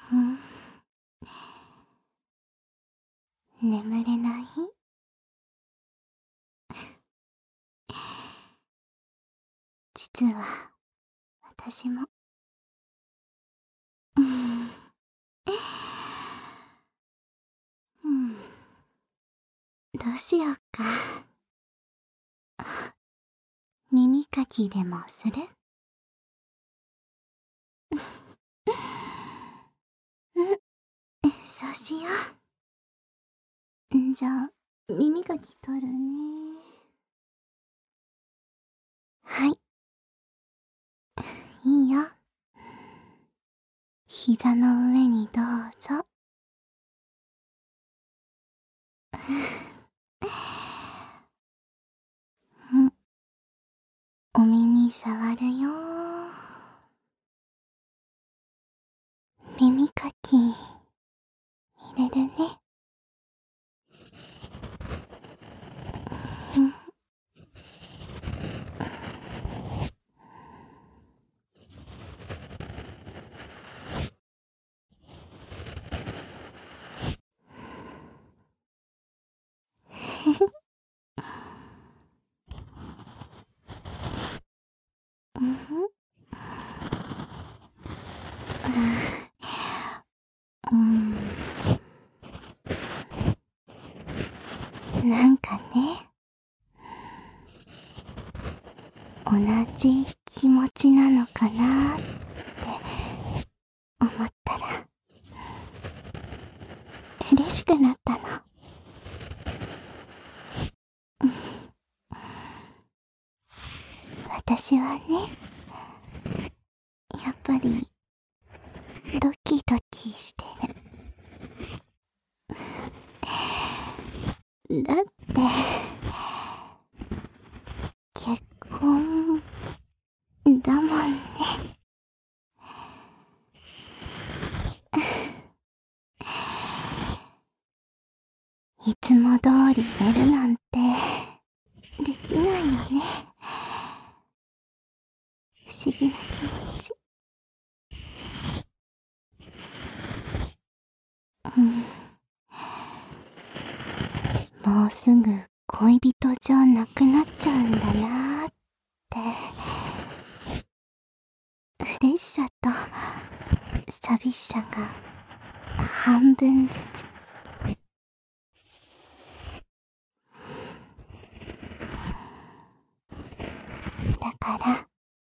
うん、眠れない？実は私も。うん、うん、どうしようか。耳かきでもする？うん、そうしよう。じゃあ、耳かき取るね。はい、いいよ。膝の上にどうぞ。うん、お耳触るよ。耳かき入れるね。うん、うん、うん、なんかね、同じ気持ちなのかなって思ったら嬉しくなったの。私はね、やっぱりドキドキしてる。だって結婚だもんね。いつも通り寝るなんてできないよね。不思議な気持ち。うん、もうすぐ恋人じゃなくなっちゃうんだなーって嬉しさと寂しさが半分ずつ。だから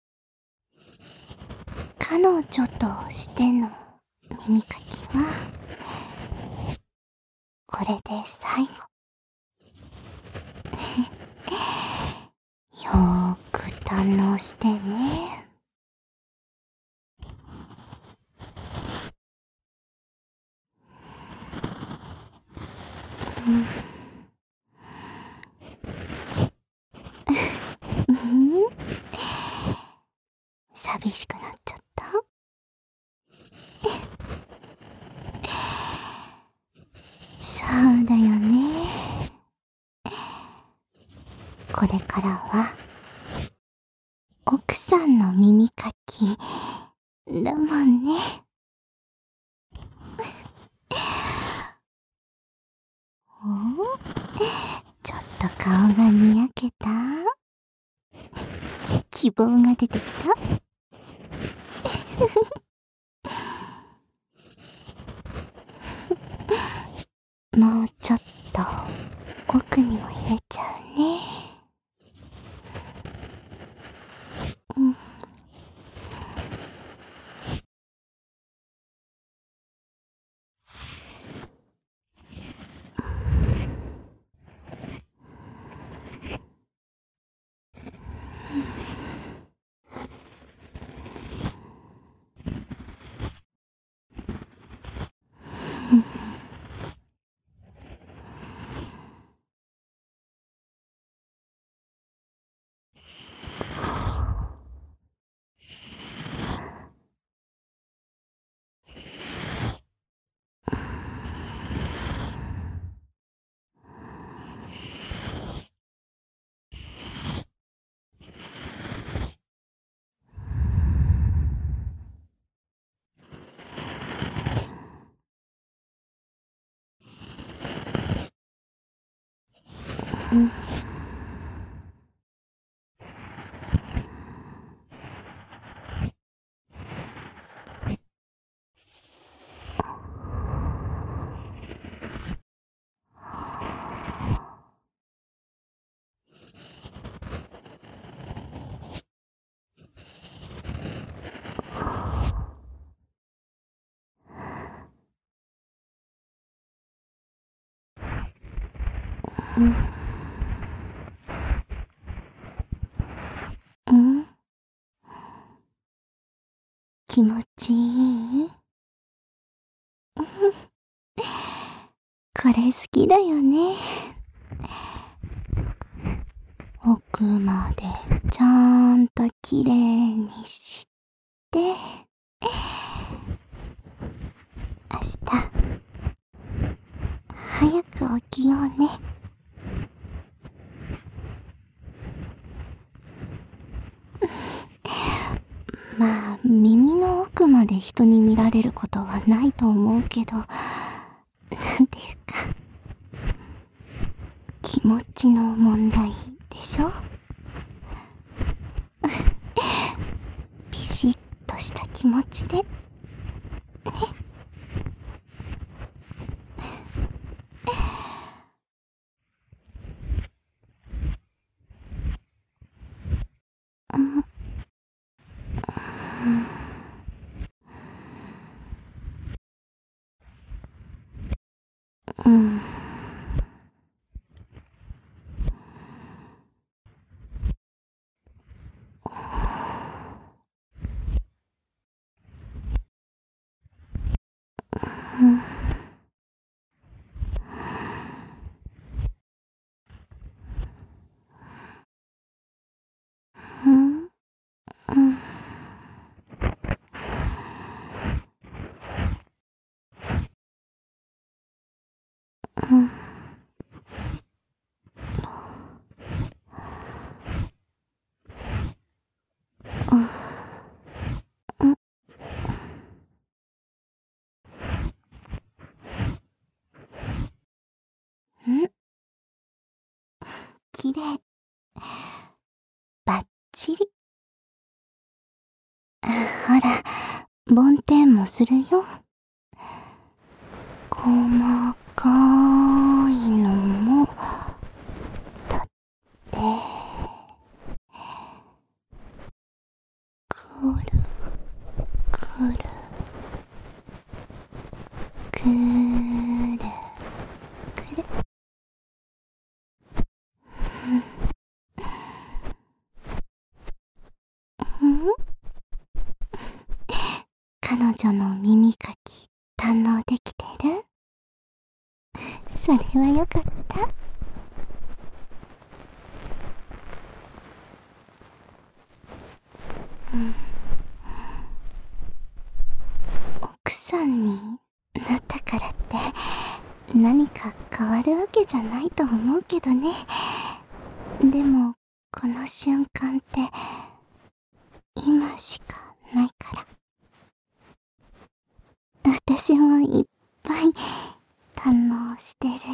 彼女としての耳かきはこれで最後。よーく堪能してね。うん、寂しくなっちゃった？そうだよね。これからは奥さんの耳かきだもんね。お、ちょっと顔がにやけた？希望が出てきた？もうちょっと奥にも入れちゃうね。うん、 気持ちいい？これ好きだよね。奥までちゃんときれいにして、明日、早く起きようね。まあ、耳の奥まで人に見られることはないと思うけど、なんていうか、気持ちの問題でしょ？ピシッとした気持ちで、ね。うん。きれい。ばっちり。ほら、梵天もするよ。細かいのも、取って、くる、くる、くる、くる。彼女の耳かき堪能できてる？それはよかった。奥さんになったからって何か変わるわけじゃないと思うけどね。でもこの瞬間って今しかないから。私もいっぱい堪能してるよ。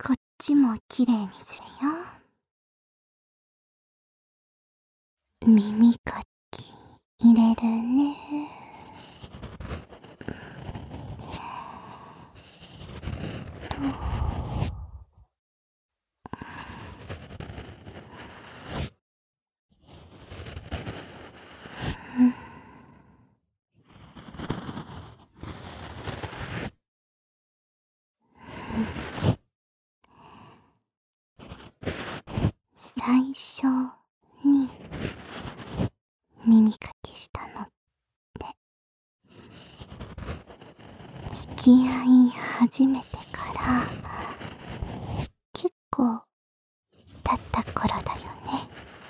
こっちもきれいにするよ。耳かき入れるね。最初に耳かきしたのって付き合い始めてから結構経った頃だよね。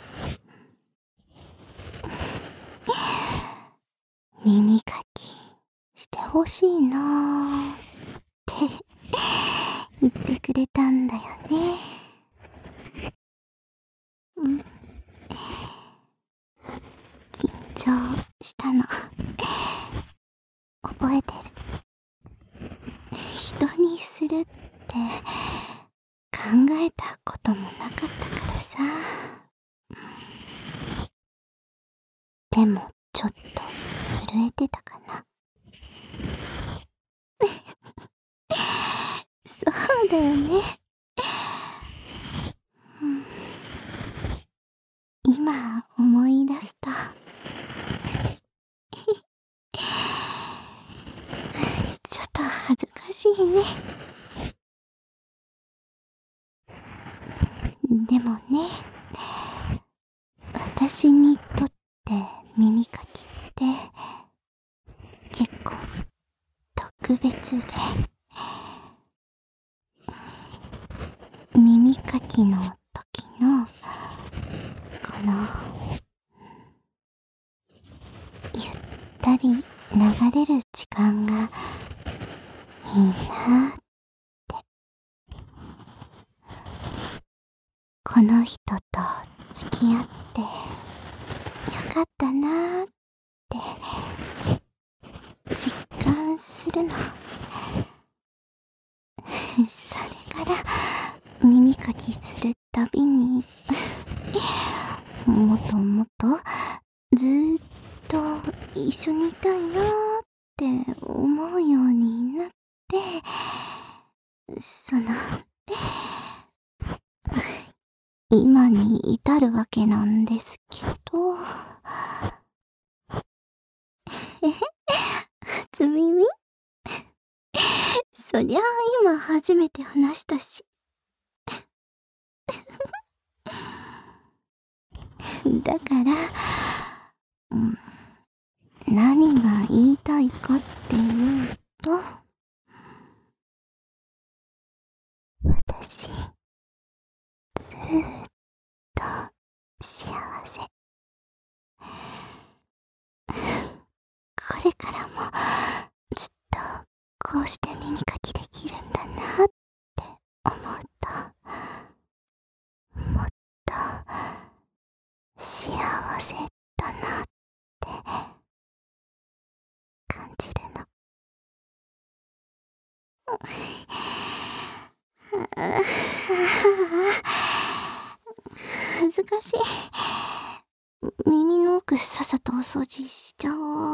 耳かきしてほしいなーって言ってくれたんだよね。緊張したの覚えてる。人にするって考えたこともなかったからさ。でもちょっと震えてたかな。そうだよね。今思い出すとちょっと恥ずかしいね。でもね、私にとって耳かきって結構特別で、耳かきの時のこのゆったり流れる時間がいいなって、この人と付き合ってよかったなーって実感するの。それから耳かきするたびにもっともっとずーっと一緒にいたいなーって思うようになって、今に至るわけなんですけど。初耳？そりゃあ今初めて話したし。だから、何が言いたいかっていうと、私、ずーっと幸せ。これからもずっとこうして耳かきできるんだなって思うと、もっと幸せだなって感じるの。恥ずかしい。耳の奥さっさとお掃除しちゃおう。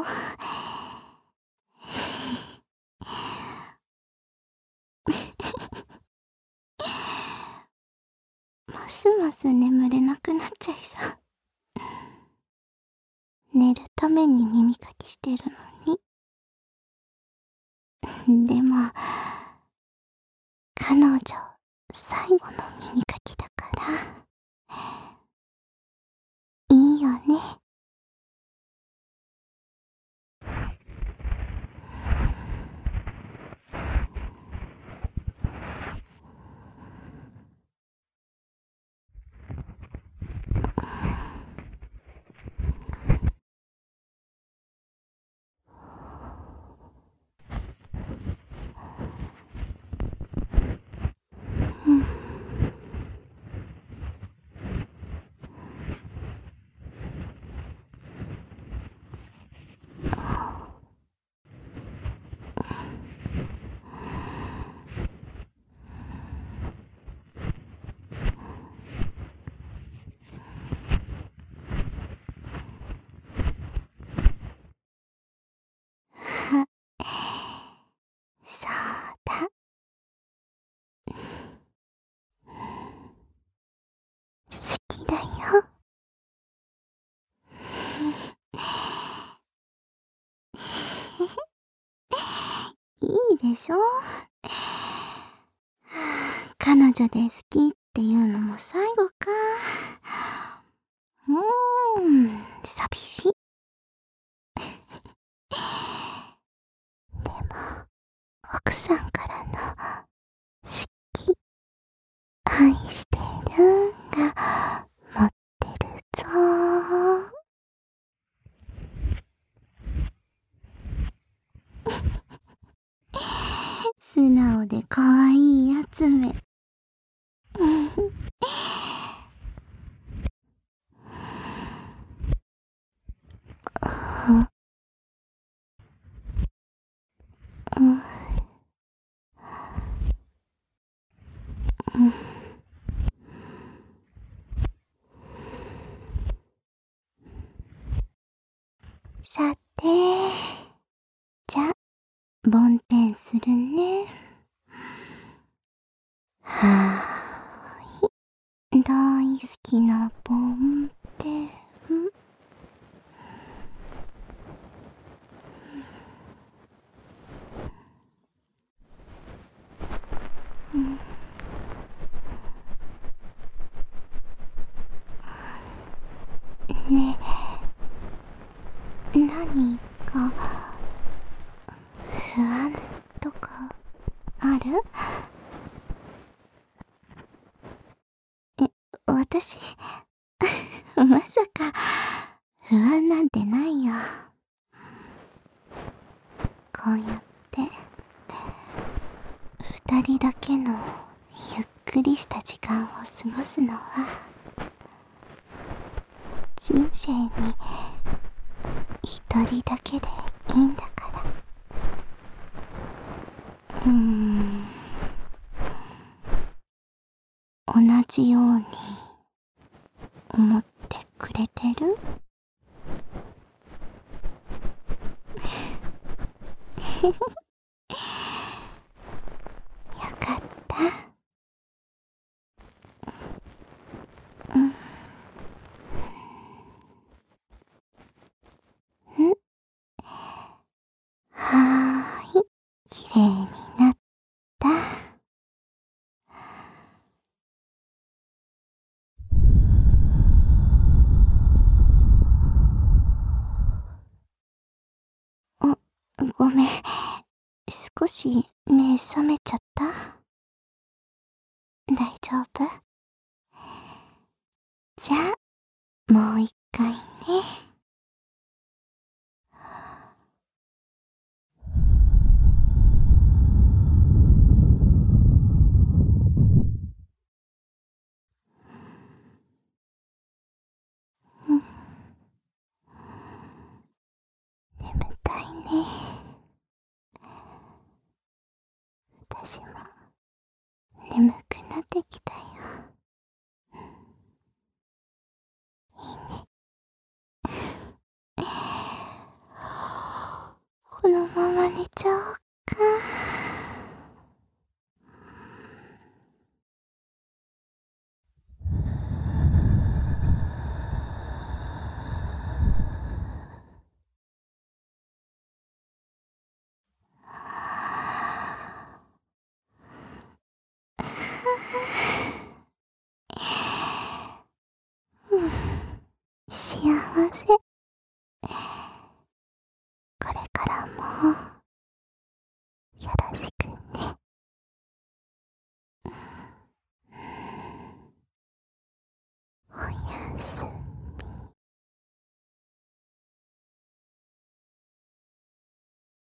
ますます眠れなくなっちゃいそう。寝るために耳かきしてるのに。でも彼女最後の耳かきだからいいよね。 しょ。彼女で好きっていうのも最後か。寂しい。でも、奥さんからの好き、愛してるが持ってるぞ。素直で可愛いやつめ。さて、じゃ、梵天するね。はーい。大好きな梵天。ねえ、何か不安とかある？私まさか不安なんてないよ。こうやって二人だけのゆっくりした時間を過ごすのは人生に一人だけでいいんだから。同じように思ってくれてる？よかった。はーい、きれいになった。ごめん。少し目覚めちゃった？大丈夫？じゃあ、もう一回ね。眠たいね。私も眠くなってきたよ。このまま寝ちゃおうか。幸せ。